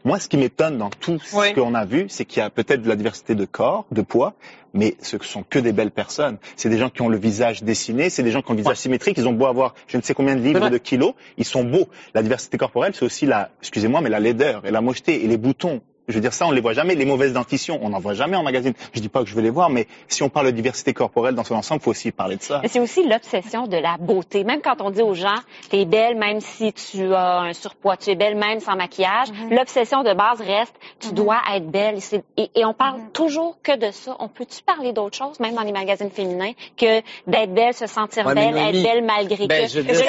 Moi, ce qui m'étonne dans tout ce qu'on a vu, c'est qu'il y a peut-être de la diversité de corps, de poids, mais ce sont que des belles personnes. C'est des gens qui ont le visage dessiné, c'est des gens qui ont le visage symétrique, ils ont beau avoir je ne sais combien de livres, de kilos, ils sont beaux. La diversité corporelle, c'est aussi excusez-moi, mais la laideur et la mocheté et les boutons. Je veux dire, ça, on les voit jamais. Les mauvaises dentitions, on n'en voit jamais en magazine. Je dis pas que je veux les voir, mais si on parle de diversité corporelle dans son ensemble, faut aussi parler de ça. Mais c'est aussi l'obsession de la beauté. Même quand on dit aux gens, t'es belle même si tu as un surpoids, tu es belle même sans maquillage, l'obsession de base reste, tu dois être belle. Et on parle toujours que de ça. On peut-tu parler d'autre chose, même dans les magazines féminins, que d'être belle, se sentir belle, être belle malgré que...